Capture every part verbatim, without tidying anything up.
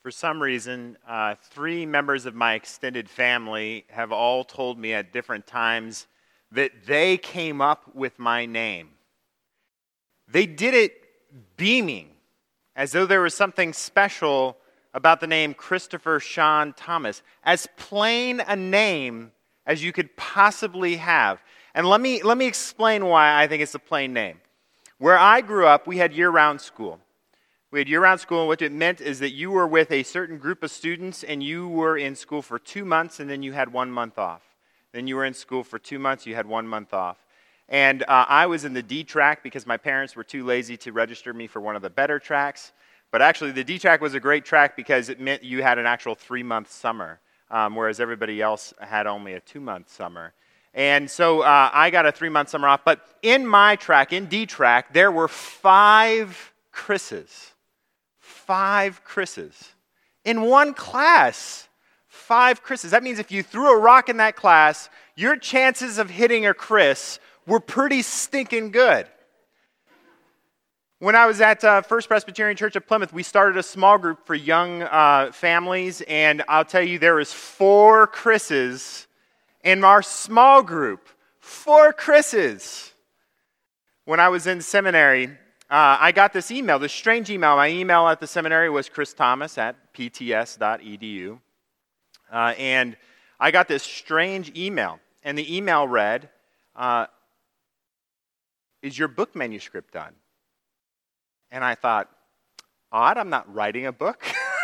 For some reason, uh, three members of my extended family have all told me at different times that they came up with my name. They did it beaming, as though there was something special about the name Christopher Sean Thomas, as plain a name as you could possibly have. And let me, let me explain why I think it's a plain name. Where I grew up, we had year-round school. We had year-round school, and what it meant is that you were with a certain group of students, and you were in school for two months, and then you had one month off. Then you were in school for two months, you had one month off. And uh, I was in the D track because my parents were too lazy to register me for one of the better tracks. But actually, the D track was a great track because it meant you had an actual three-month summer, um, whereas everybody else had only a two-month summer. And so uh, I got a three-month summer off. But in my track, in D track, there were five Chris's. Five Chris's. In one class, five Chris's. That means if you threw a rock in that class, your chances of hitting a Chris were pretty stinking good. When I was at uh, First Presbyterian Church of Plymouth, we started a small group for young uh, families, and I'll tell you, there was four Chris's in our small group. Four Chris's. When I was in seminary, Uh, I got this email, this strange email. My email at the seminary was chris thomas at p t s dot e d u. Uh, and I got this strange email. And the email read, uh, is your book manuscript done? And I thought, odd, I'm not writing a book.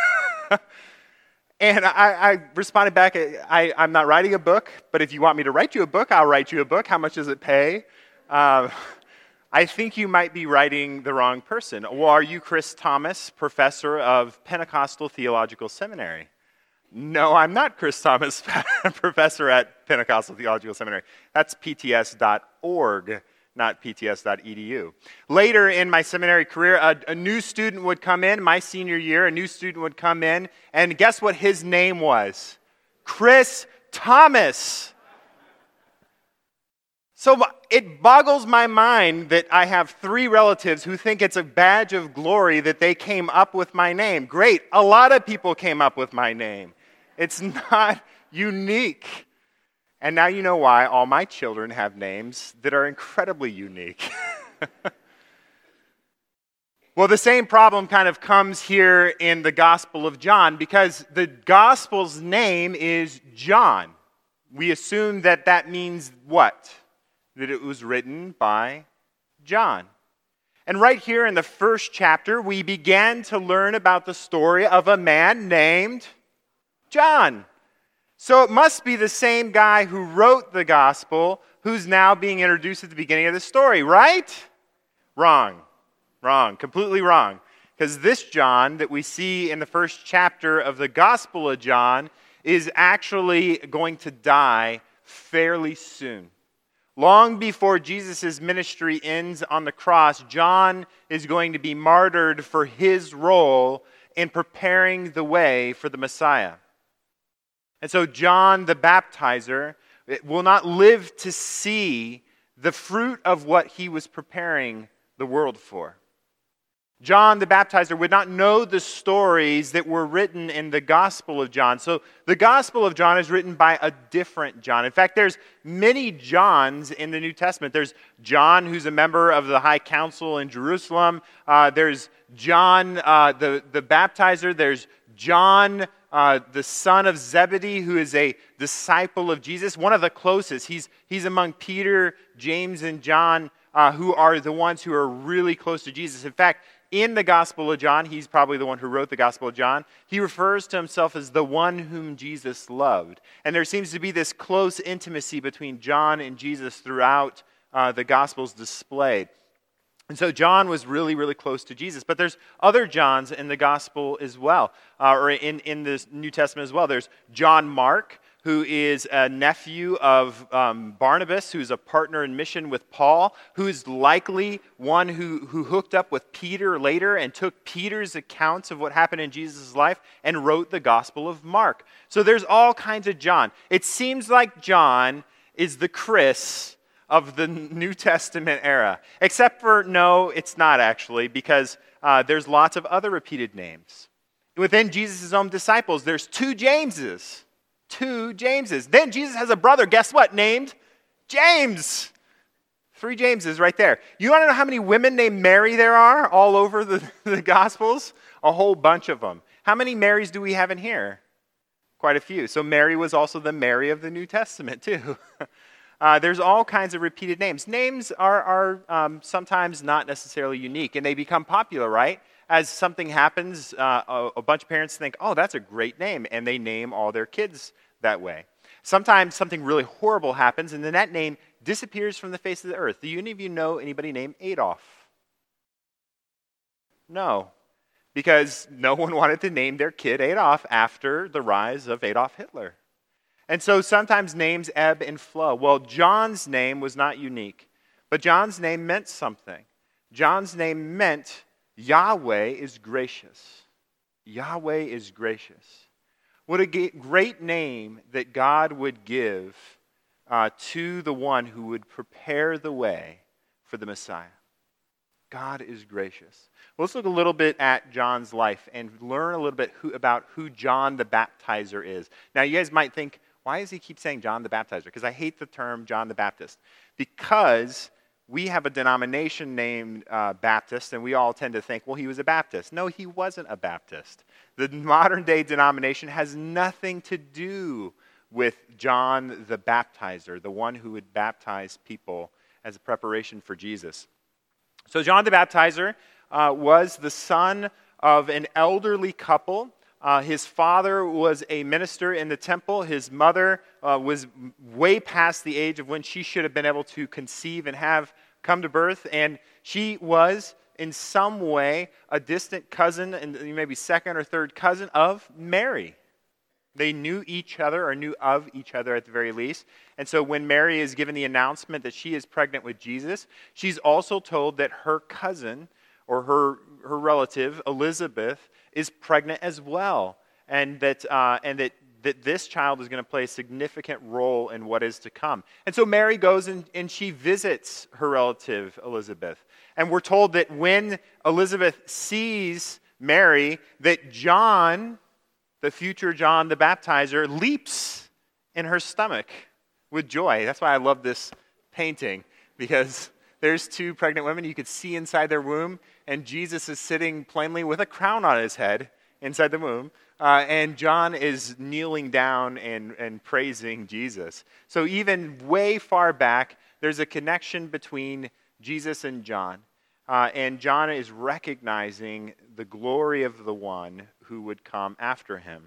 And I, I responded back, I, I'm not writing a book, but if you want me to write you a book, I'll write you a book. How much does it pay? Uh, I think you might be writing the wrong person. Well, are you Chris Thomas, professor of Pentecostal Theological Seminary? No, I'm not Chris Thomas, professor at Pentecostal Theological Seminary. That's p t s dot org, not p t s dot e d u. Later in my seminary career, a, a new student would come in, my senior year, a new student would come in, and guess what his name was? Chris Thomas. So it boggles my mind that I have three relatives who think it's a badge of glory that they came up with my name. Great, a lot of people came up with my name. It's not unique. And now you know why all my children have names that are incredibly unique. Well, the same problem kind of comes here in the Gospel of John because the Gospel's name is John. We assume that that means what? That it was written by John. And right here in the first chapter, we began to learn about the story of a man named John. So it must be the same guy who wrote the gospel who's now being introduced at the beginning of the story, right? Wrong. Wrong. Completely wrong. Because this John that we see in the first chapter of the Gospel of John is actually going to die fairly soon. Long before Jesus' ministry ends on the cross, John is going to be martyred for his role in preparing the way for the Messiah. And so John the Baptizer will not live to see the fruit of what he was preparing the world for. John the Baptizer would not know the stories that were written in the Gospel of John. So the Gospel of John is written by a different John. In fact, there's many Johns in the New Testament. There's John, who's a member of the High Council in Jerusalem. Uh, there's John uh, the, the Baptizer. There's John, uh, the son of Zebedee, who is a disciple of Jesus, one of the closest. He's, he's among Peter, James, and John, uh, who are the ones who are really close to Jesus. In fact, in the Gospel of John, he's probably the one who wrote the Gospel of John, he refers to himself as the one whom Jesus loved. And there seems to be this close intimacy between John and Jesus throughout uh, the Gospels displayed. And so John was really, really close to Jesus. But there's other Johns in the Gospel as well, uh, or in, in the New Testament as well. There's John Mark, who is a nephew of um, Barnabas, who's a partner in mission with Paul, who's likely one who, who hooked up with Peter later and took Peter's accounts of what happened in Jesus' life and wrote the Gospel of Mark. So there's all kinds of John. It seems like John is the Chris of the New Testament era. Except for, no, it's not actually, because uh, there's lots of other repeated names. within Jesus' own disciples, there's two Jameses. Two Jameses. Then Jesus has a brother, guess what, named James. Three Jameses right there. You want to know how many women named Mary there are all over the, the Gospels? A whole bunch of them. How many Marys do we have in here? Quite a few. So Mary was also the Mary of the New Testament too. uh, there's all kinds of repeated names. Names are, are um, sometimes not necessarily unique, and they become popular, right? As something happens, uh, a, a bunch of parents think, oh, that's a great name, and they name all their kids that way. Sometimes something really horrible happens, and then that name disappears from the face of the earth. Do any of you know anybody named Adolf? No, because no one wanted to name their kid Adolf after the rise of Adolf Hitler. And so sometimes names ebb and flow. Well, John's name was not unique, but John's name meant something. John's name meant Yahweh is gracious. Yahweh is gracious. What a great name that God would give uh, to the one who would prepare the way for the Messiah. God is gracious. Well, let's look a little bit at John's life and learn a little bit who, about who John the Baptizer is. Now, you guys might think, why does he keep saying John the Baptizer? Because I hate the term John the Baptist. Because we have a denomination named uh, Baptist, and we all tend to think, well, he was a Baptist. No, he wasn't a Baptist. The modern-day denomination has nothing to do with John the Baptizer, the one who would baptize people as a preparation for Jesus. So John the Baptizer uh, was the son of an elderly couple. Uh, his father was a minister in the temple. His mother uh, was way past the age of when she should have been able to conceive and have come to birth. And she was, in some way, a distant cousin, and maybe second or third cousin of Mary. They knew each other, or knew of each other at the very least. And so when Mary is given the announcement that she is pregnant with Jesus, she's also told that her cousin, or her, her relative, Elizabeth, is pregnant as well, and that uh, and that, that this child is going to play a significant role in what is to come. And so Mary goes and, and she visits her relative Elizabeth. And we're told that when Elizabeth sees Mary, that John, the future John the Baptizer, leaps in her stomach with joy. That's why I love this painting, because there's two pregnant women. You could see inside their womb, and Jesus is sitting plainly with a crown on his head inside the womb, uh, and John is kneeling down and, and praising Jesus. So even way far back, there's a connection between Jesus and John, uh, and John is recognizing the glory of the one who would come after him.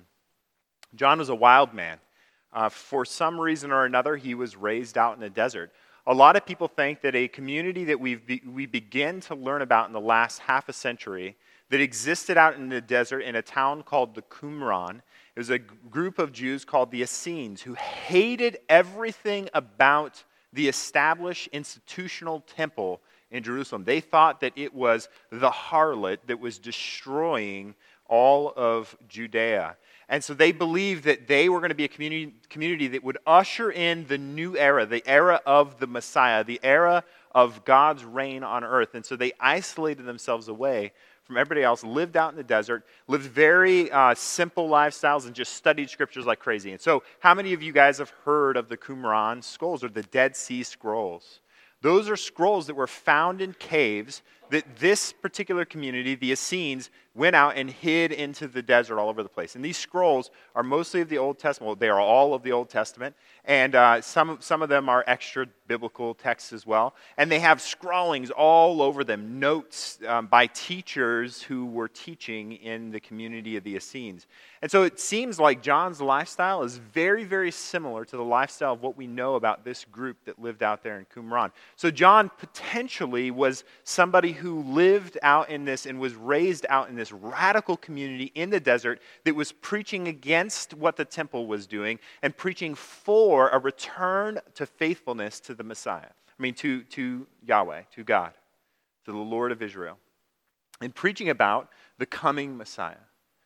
John was a wild man. Uh, for some reason or another, he was raised out in the desert. A lot of people think that a community that we've be, we begin to learn about in the last half a century that existed out in the desert in a town called the Qumran. It was a g- group of Jews called the Essenes who hated everything about the established institutional temple in Jerusalem. They thought that it was the harlot that was destroying all of Judea. And so they believed that they were going to be a community, community that would usher in the new era, the era of the Messiah, the era of God's reign on earth. And so they isolated themselves away from everybody else, lived out in the desert, lived very uh, simple lifestyles, and just studied scriptures like crazy. And so how many of you guys have heard of the Qumran scrolls, or the Dead Sea Scrolls? Those are scrolls that were found in caves that this particular community, the Essenes, went out and hid into the desert all over the place. And these scrolls are mostly of the Old Testament. Well, they are all of the Old Testament. And uh, some, some of them are extra biblical texts as well. And they have scrawlings all over them, notes um, by teachers who were teaching in the community of the Essenes. And so it seems like John's lifestyle is very, very similar to the lifestyle of what we know about this group that lived out there in Qumran. So John potentially was somebody who lived out in this and was raised out in this radical community in the desert that was preaching against what the temple was doing and preaching for a return to faithfulness to the Messiah. I mean, to, to Yahweh, to God, to the Lord of Israel. And preaching about the coming Messiah.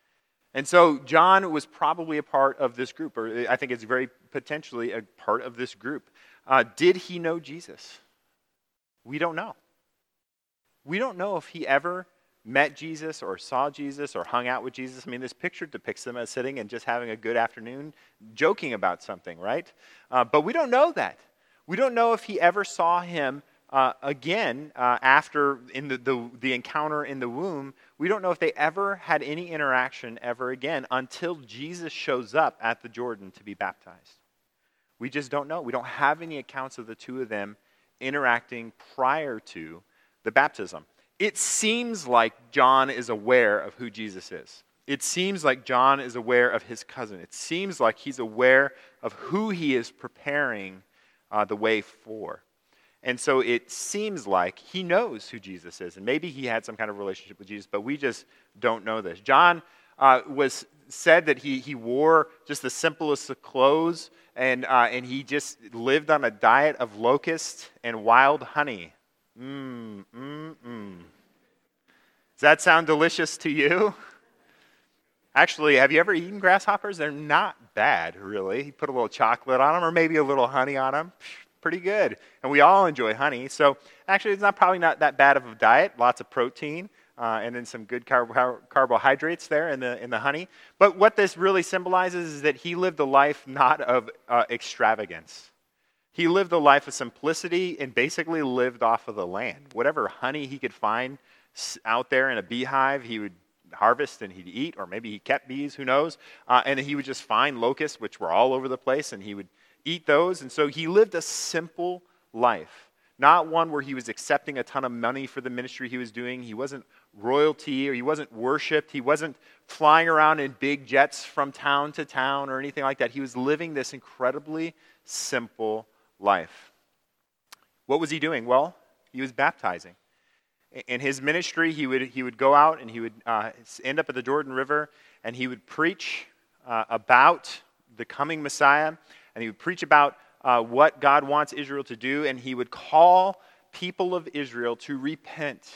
And so John was probably a part of this group, or I think it's very potentially a part of this group. Uh, did he know Jesus? We don't know. We don't know if he ever met Jesus or saw Jesus or hung out with Jesus. I mean, this picture depicts them as sitting and just having a good afternoon, joking about something, right? Uh, but we don't know that. We don't know if he ever saw him uh, again uh, after in the, the, the encounter in the womb. We don't know if they ever had any interaction ever again until Jesus shows up at the Jordan to be baptized. We just don't know. We don't have any accounts of the two of them interacting prior to the baptism. It seems like John is aware of who Jesus is. It seems like John is aware of his cousin. It seems like he's aware of who he is preparing uh, the way for. And so it seems like he knows who Jesus is. And maybe he had some kind of relationship with Jesus, but we just don't know this. John uh, was said that he, he wore just the simplest of clothes, and, uh, and he just lived on a diet of locusts and wild honey. Mmm, mmm, mmm. Does that sound delicious to you? Actually, have you ever eaten grasshoppers? They're not bad, really. You put a little chocolate on them or maybe a little honey on them. Pretty good. And we all enjoy honey. So actually, it's not probably not that bad of a diet. Lots of protein uh, and then some good carb- carbohydrates there in the, in the honey. But what this really symbolizes is that he lived a life not of uh, extravagance. He lived a life of simplicity and basically lived off of the land. Whatever honey he could find out there in a beehive, he would harvest and he'd eat, or maybe he kept bees, who knows. Uh, and he would just find locusts, which were all over the place, and he would eat those. And so he lived a simple life, not one where he was accepting a ton of money for the ministry he was doing. He wasn't royalty, or he wasn't worshipped. He wasn't flying around in big jets from town to town or anything like that. He was living this incredibly simple life. What was he doing? Well, he was baptizing. In his ministry, he would he would go out and he would uh, end up at the Jordan River, and he would preach uh, about the coming Messiah, and he would preach about uh, what God wants Israel to do, and he would call people of Israel to repent,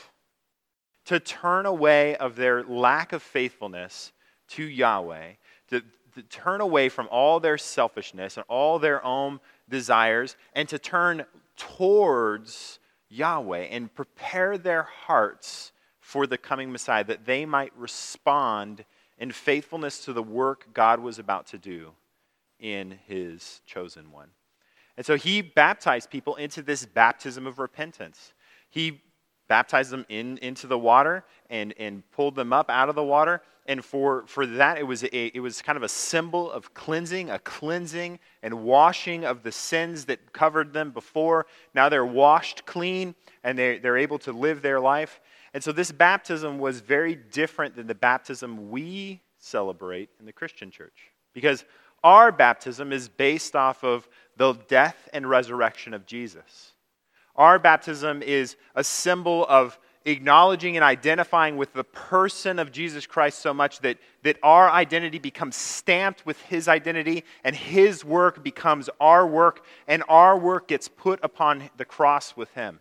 to turn away of their lack of faithfulness to Yahweh, to, to turn away from all their selfishness and all their own desires, and to turn towards Yahweh and prepare their hearts for the coming Messiah, that they might respond in faithfulness to the work God was about to do in his chosen one. And so he baptized people into this baptism of repentance. He baptized them in, into the water and, and pulled them up out of the water. And for, for that, it was, a, it was kind of a symbol of cleansing, a cleansing and washing of the sins that covered them before. Now they're washed clean, and they're, they're able to live their life. And so this baptism was very different than the baptism we celebrate in the Christian church. Because our baptism is based off of the death and resurrection of Jesus. Our baptism is a symbol of acknowledging and identifying with the person of Jesus Christ so much that, that our identity becomes stamped with his identity, and his work becomes our work, and our work gets put upon the cross with him.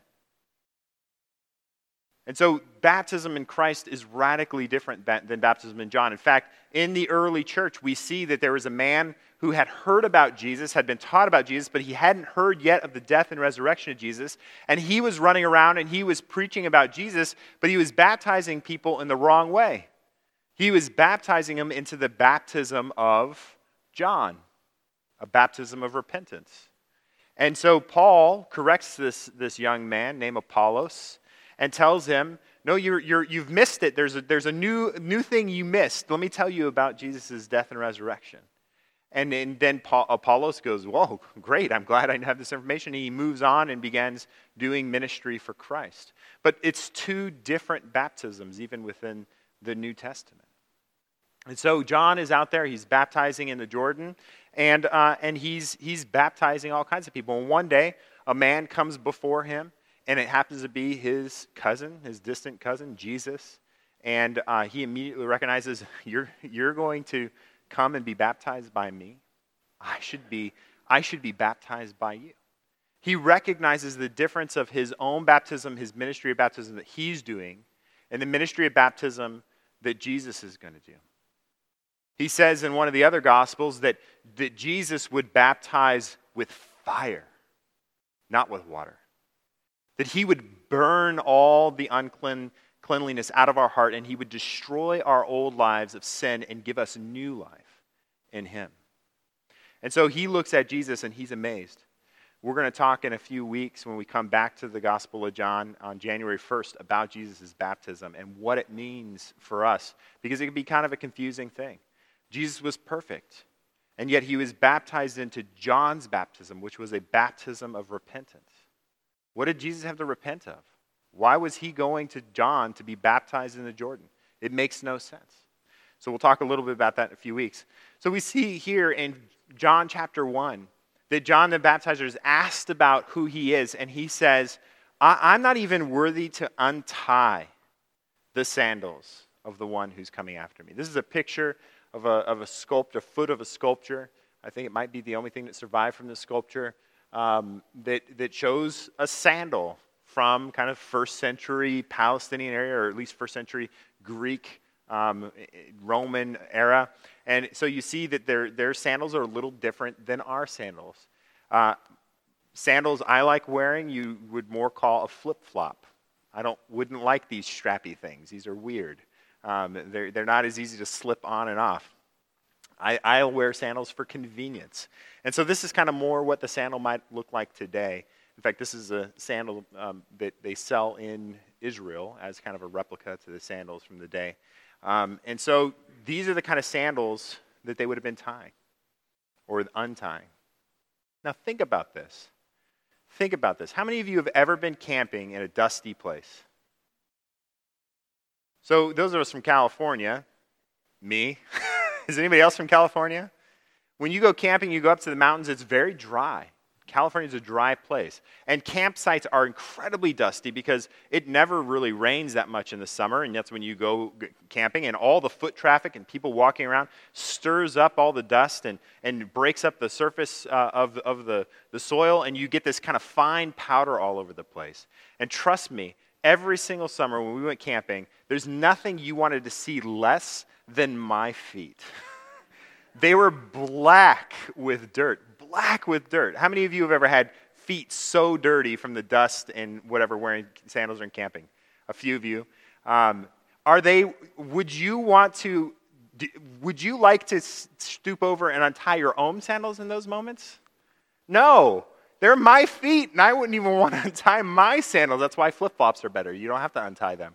And so baptism in Christ is radically different than baptism in John. In fact, in the early church, we see that there was a man who had heard about Jesus, had been taught about Jesus, but he hadn't heard yet of the death and resurrection of Jesus. And he was running around and he was preaching about Jesus, but he was baptizing people in the wrong way. He was baptizing them into the baptism of John, a baptism of repentance. And so Paul corrects this, this young man named Apollos and tells him, no, you're, you're, you've missed it. There's a, there's a new, new thing you missed. Let me tell you about Jesus' death and resurrection. And, and then Paul, Apollos goes, whoa, great, I'm glad I have this information. And he moves on and begins doing ministry for Christ. But it's two different baptisms, even within the New Testament. And so John is out there, he's baptizing in the Jordan, and, uh, and he's, he's baptizing all kinds of people. And one day, a man comes before him, and it happens to be his cousin, his distant cousin, Jesus. And uh, he immediately recognizes, you're, you're going to come and be baptized by me. I should be, I should be baptized by you. He recognizes the difference of his own baptism, his ministry of baptism that he's doing, and the ministry of baptism that Jesus is going to do. He says in one of the other Gospels that, that Jesus would baptize with fire, not with water. That he would burn all the unclean cleanliness out of our heart, and he would destroy our old lives of sin and give us new life in him. And so he looks at Jesus and he's amazed. We're going to talk in a few weeks when we come back to the Gospel of John on January first about Jesus' baptism and what it means for us, because it can be kind of a confusing thing. Jesus was perfect, and yet he was baptized into John's baptism, which was a baptism of repentance. What did Jesus have to repent of? Why was he going to John to be baptized in the Jordan? It makes no sense. So we'll talk a little bit about that in a few weeks. So we see here in John chapter one that John the Baptizer is asked about who he is, and he says, I- I'm not even worthy to untie the sandals of the one who's coming after me. This is a picture of a, of a sculpture, a foot of a sculpture. I think it might be the only thing that survived from this sculpture um, that, that shows a sandal from kind of first century Palestinian area, or at least first century Greek, um, Roman era. And so you see that their, their sandals are a little different than our sandals. Uh, sandals I like wearing, you would more call a flip-flop. I don't wouldn't like these strappy things. These are weird. Um, they're, they're not as easy to slip on and off. I, I'll wear sandals for convenience. And so this is kind of more what the sandal might look like today. In fact, this is a sandal um, that they sell in Israel as kind of a replica to the sandals from the day. Um, and so these are the kind of sandals that they would have been tying or untying. Now think about this. Think about this. How many of you have ever been camping in a dusty place? So those of us from California, me, is anybody else from California? When you go camping, you go up to the mountains, it's very dry. California is a dry place. And campsites are incredibly dusty because it never really rains that much in the summer, and that's when you go camping, and all the foot traffic and people walking around stirs up all the dust and, and breaks up the surface uh, of, of the, the soil, and you get this kind of fine powder all over the place. And trust me, every single summer when we went camping, there's nothing you wanted to see less than my feet. They were black with dirt. Black with dirt. How many of you have ever had feet so dirty from the dust and whatever wearing sandals or in camping? A few of you. Um, are they, would you want to, would you like to stoop over and untie your own sandals in those moments? No. They're my feet, and I wouldn't even want to untie my sandals. That's why flip-flops are better. You don't have to untie them.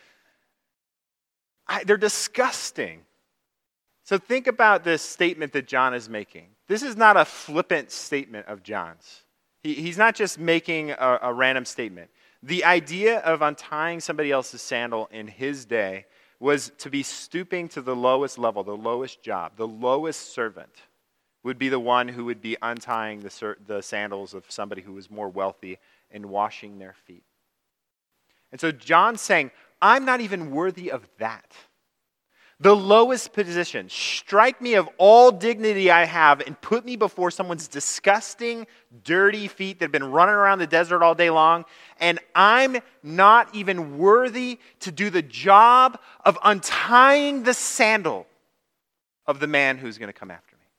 I, they're disgusting. So think about this statement that John is making. This is not a flippant statement of John's. He, he's not just making a, a random statement. The idea of untying somebody else's sandal in his day was to be stooping to the lowest level, the lowest job, the lowest servant would be the one who would be untying the, the sandals of somebody who was more wealthy and washing their feet. And so John's saying, I'm not even worthy of that. The lowest position. Strike me of all dignity I have and put me before someone's disgusting, dirty feet that have been running around the desert all day long, and I'm not even worthy to do the job of untying the sandal of the man who's going to come after me.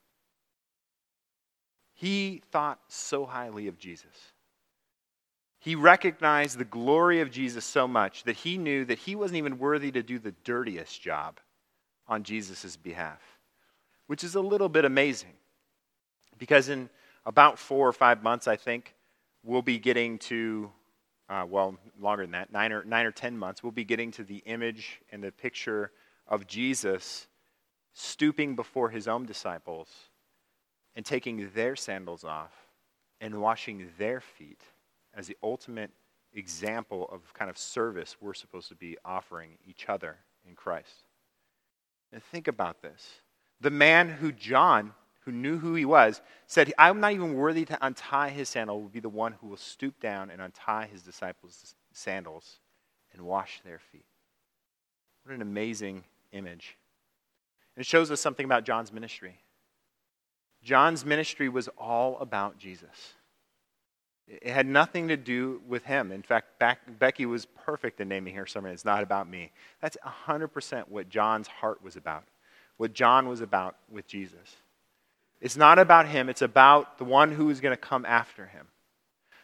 He thought so highly of Jesus. He recognized the glory of Jesus so much that he knew that he wasn't even worthy to do the dirtiest job on Jesus' behalf, which is a little bit amazing because in about four or five months, I think, we'll be getting to, uh, well, longer than that, nine or, nine or ten months, we'll be getting to the image and the picture of Jesus stooping before his own disciples and taking their sandals off and washing their feet as the ultimate example of kind of service we're supposed to be offering each other in Christ. And think about this. The man who John, who knew who he was, said, I'm not even worthy to untie his sandal, will be the one who will stoop down and untie his disciples' sandals and wash their feet. What an amazing image. And it shows us something about John's ministry. John's ministry was all about Jesus. It had nothing to do with him. In fact, back, Becky was perfect in naming her sermon, It's Not About Me. That's one hundred percent what John's heart was about, what John was about with Jesus. It's not about him. It's about the one who is going to come after him.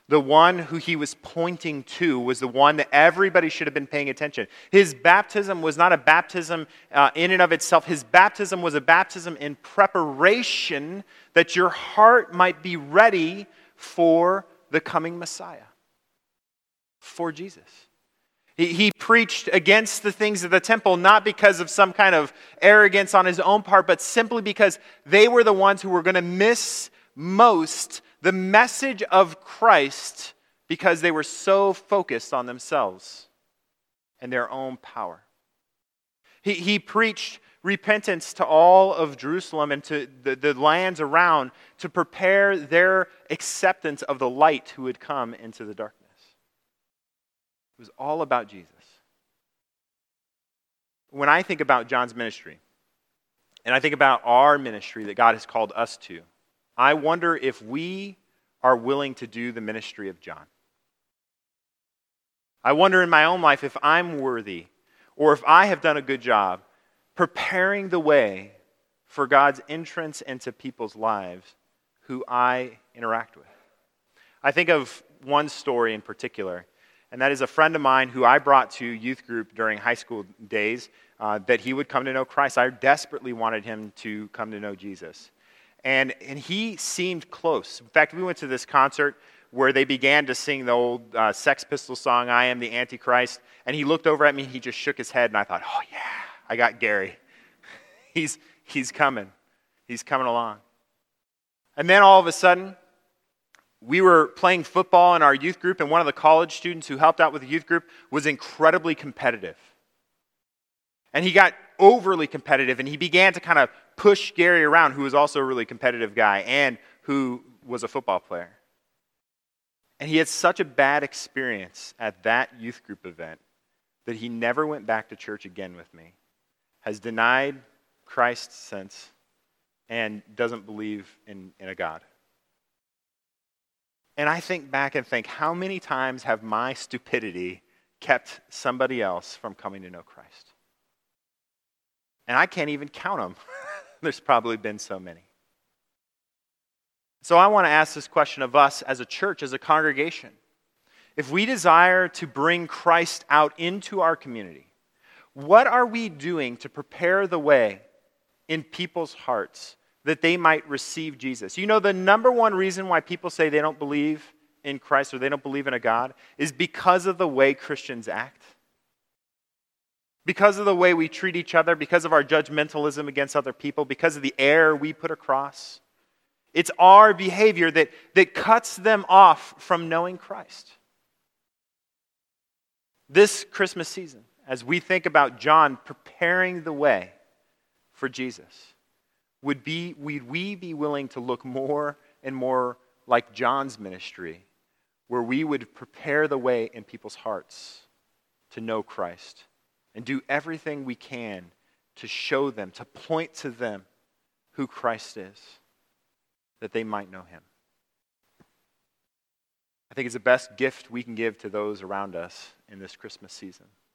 The one who he was pointing to was the one that everybody should have been paying attention. His baptism was not a baptism uh, in and of itself. His baptism was a baptism in preparation that your heart might be ready for the coming Messiah, for Jesus. He, he preached against the things of the temple, not because of some kind of arrogance on his own part, but simply because they were the ones who were going to miss most the message of Christ because they were so focused on themselves and their own power. He, he preached repentance to all of Jerusalem and to the, the lands around to prepare their acceptance of the light who would come into the darkness. It was all about Jesus. When I think about John's ministry, and I think about our ministry that God has called us to, I wonder if we are willing to do the ministry of John. I wonder in my own life if I'm worthy, or if I have done a good job preparing the way for God's entrance into people's lives who I interact with. I think of one story in particular, and that is a friend of mine who I brought to youth group during high school days, uh, that he would come to know Christ. I desperately wanted him to come to know Jesus. And, and he seemed close. In fact, we went to this concert where they began to sing the old uh, Sex Pistols song, I Am the Antichrist, and he looked over at me, he just shook his head, and I thought, oh yeah, I got Gary. he's, he's coming. He's coming along. And then all of a sudden, we were playing football in our youth group, and one of the college students who helped out with the youth group was incredibly competitive. And he got overly competitive, and he began to kind of push Gary around, who was also a really competitive guy and who was a football player. And he had such a bad experience at that youth group event that he never went back to church again with me, has denied Christ since, and doesn't believe in, in a God. And I think back and think, how many times have my stupidity kept somebody else from coming to know Christ? And I can't even count them. There's probably been so many. So I want to ask this question of us as a church, as a congregation. If we desire to bring Christ out into our community, what are we doing to prepare the way in people's hearts that they might receive Jesus? You know, the number one reason why people say they don't believe in Christ or they don't believe in a God is because of the way Christians act. Because of the way we treat each other, because of our judgmentalism against other people, because of the air we put across. It's our behavior that, that cuts them off from knowing Christ. This Christmas season, as we think about John preparing the way for Jesus, would be, would we be willing to look more and more like John's ministry, where we would prepare the way in people's hearts to know Christ and do everything we can to show them, to point to them who Christ is, that they might know him. I think it's the best gift we can give to those around us in this Christmas season.